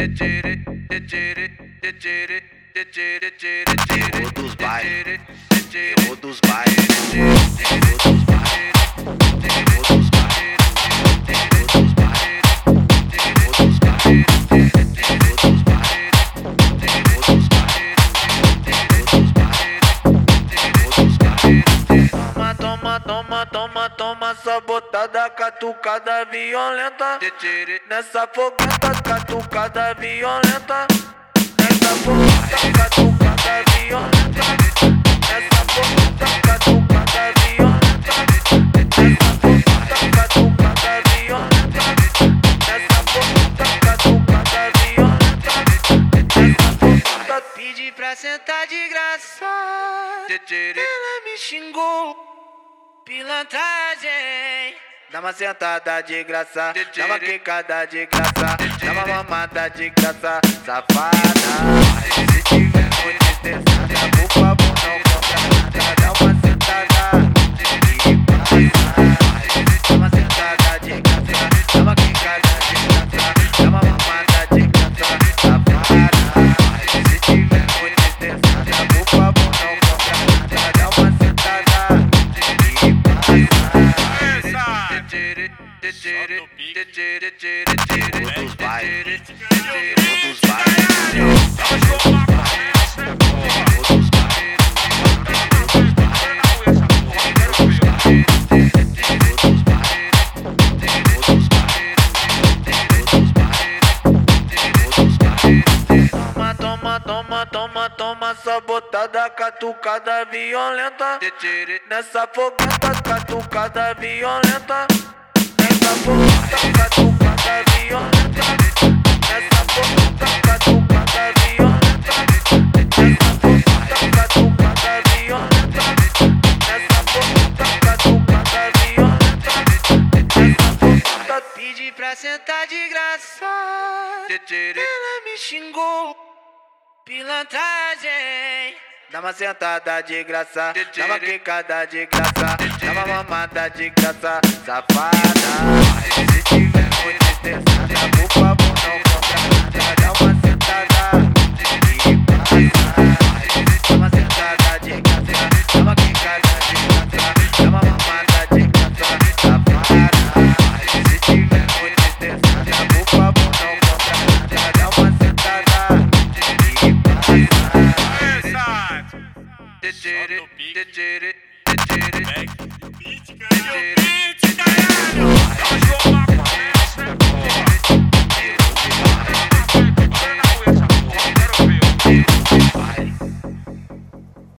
Terror dos bairros, terror dos bairros, terror dos bairros, terror dos bairros, terror dos bairros, terror dos bairros, terror dos bairros, terror dos bairros, terror dos bairros, terror dos bairros. Toma, toma, toma, toma, sabotada, catucada violenta. Nessa fogueta, catucada violenta. Nessa fogueta, catucada violenta. Nessa fogueta, catucada violenta. Nessa fogueta, catucada violenta. Nessa fogueta, catucada violenta. Nessa fogueta, pedi pra sentar de graça. Ela me xingou, pilantragem. Dá uma sentada de graça, dá uma quicada de graça, dá uma mamada de graça, safada. Se tiver muito testada, por favor não compra nada. Dá uma sentada de graça, dá uma sentada de graça, dá uma quicada de graça, dá uma mamada de graça, safada. Se tiver muito testada, por favor não compra nada. Dá uma sentada de graça. Terror dos bairros, terror dos bairros, terror dos bairros. Toma, toma, toma, toma, sabotada, catucada violenta. Nessa fogueta, catucada violenta. Nessa fogueta, catucada violenta. Nessa fogueta, catucada violenta. Nessa fogueta, catucada violenta. Nessa fogueta, catucada violenta. Nessa fogueta, pedi pra sentar de graça. Ela me xingou, pilantragem. Dá uma sentada de graça, dá uma quicada de graça, dá uma mamada de graça, safada. Se tiver muito testada, por favor não compra nada. Dá uma sentada de graça, dá uma sentada de graça, dá uma quicada de graça, dá uma mamada de graça, safada. Se tiver muito testada, por favor não compra nada. Dá uma sentada de graça. Beat, caralho.